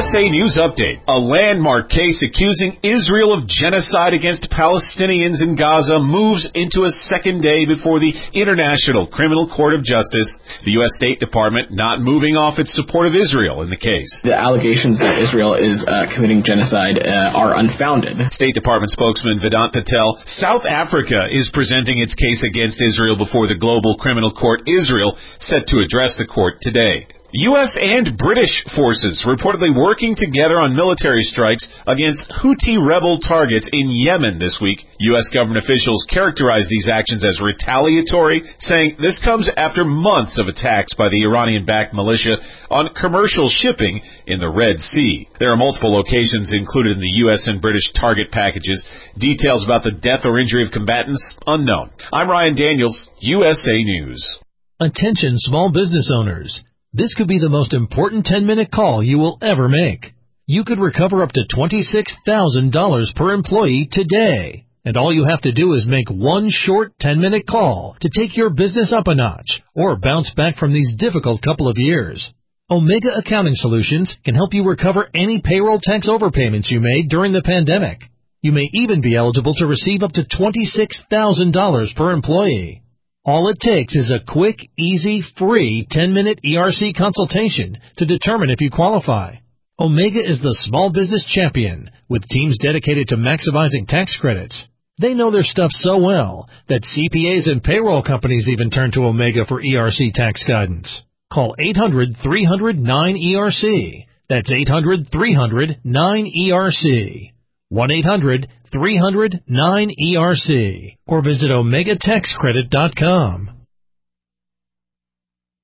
USA News Update. A landmark case accusing Israel of genocide against Palestinians in Gaza moves into a second day before the International Criminal Court of Justice. The U.S. State Department not moving off its support of Israel in the case. The allegations that Israel is committing genocide are unfounded. State Department spokesman Vedant Patel, South Africa is presenting its case against Israel before the Global Criminal Court. Israel set to address the court today. U.S. and British forces reportedly working together on military strikes against Houthi rebel targets in Yemen this week. U.S. government officials characterize these actions as retaliatory, saying this comes after months of attacks by the Iranian-backed militia on commercial shipping in the Red Sea. There are multiple locations included in the U.S. and British target packages. Details about the death or injury of combatants unknown. I'm Ryan Daniels, USA News. Attention small business owners. This could be the most important 10-minute call you will ever make. You could recover up to $26,000 per employee today. And all you have to do is make one short 10-minute call to take your business up a notch or bounce back from these difficult couple of years. Omega Accounting Solutions can help you recover any payroll tax overpayments you made during the pandemic. You may even be eligible to receive up to $26,000 per employee. All it takes is a quick, easy, free 10-minute ERC consultation to determine if you qualify. Omega is the small business champion with teams dedicated to maximizing tax credits. They know their stuff so well that CPAs and payroll companies even turn to Omega for ERC tax guidance. Call 800-300-9ERC. That's 800-300-9ERC. 1-800-300-9ERC or visit OmegaTaxCredit.com.